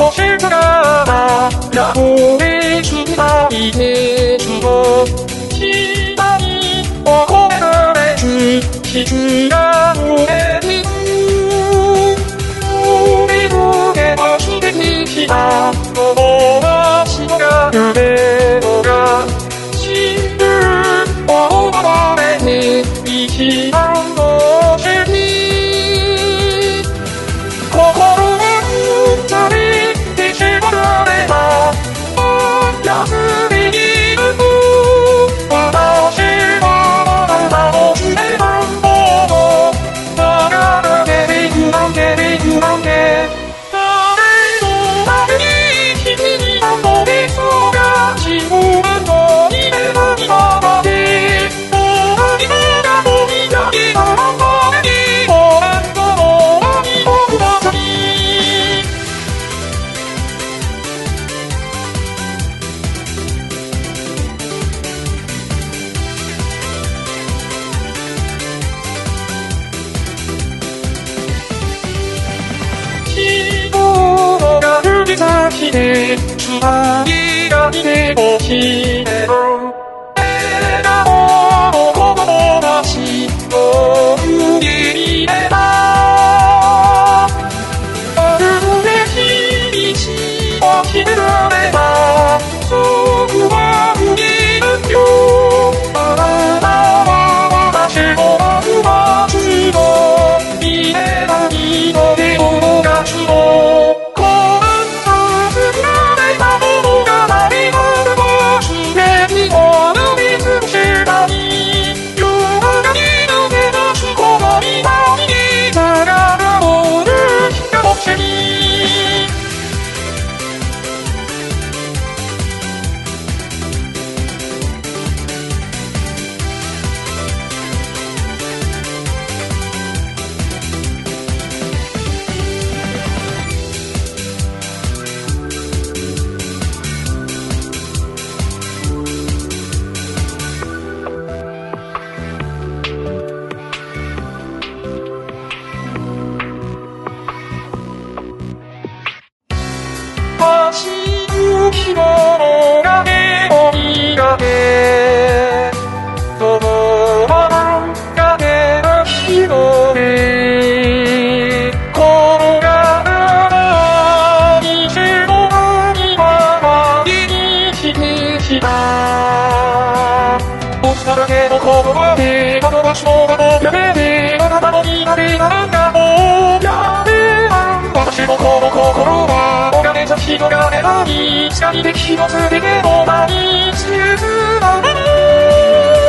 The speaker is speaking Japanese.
残す姿や応援したいでしょう。下に怒られず傷が濡れてる。俺の手は捨ててきた友達が夢のが死ぬを奪われて一番のせい。心が二人で縛られた休みに行く。私はあなたの連れなんぼ流れていくなんていくなんて誰のために君に何度でそうが自分の夢の今まで何がもみだけがなんだにご覧のまに僕ばかり。人が指先でつまりがいてほしいけど笑顔の子供たちを受け入れた。あるべき道を決められた。そこは無理だよ。あなたは私の幕末の見えないので友達もこんな作られたものが何なのか全てを飲み尽くしたい。夜中に抜け出すこのみなみに宝物が欲しい。走る着物が手を磨けそのまま影の広げ転がらない偽物には割にしてきた。落ちただけの言葉で窓がそうだとやめてあなたの苦手なんかもうやめない私のこの心は人が選び、光で一つでけのない静かなの